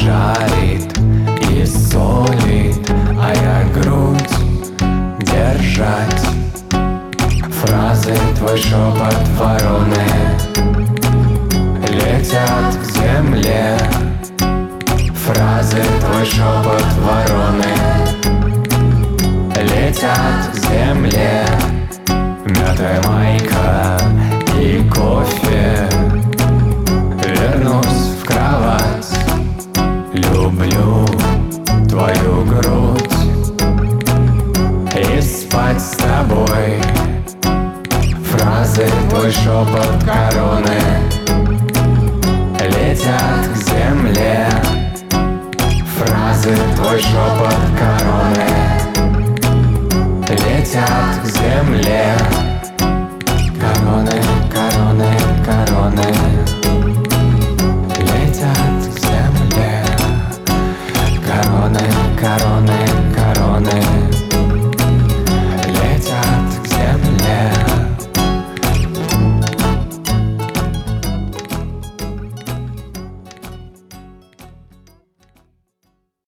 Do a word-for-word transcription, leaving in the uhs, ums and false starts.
жарит и солит, а я грудь держать. Фразы, твой шепот, вороны летят к земле. Фразы, твой шепот, вороны летят к земле. Мятая майка и кофе. Вернусь в кровать. Люблю твою грудь и спать с тобой. Фразы, твой шепот, короны летят к земле. Фразы, твой шепот, короны летят к земле.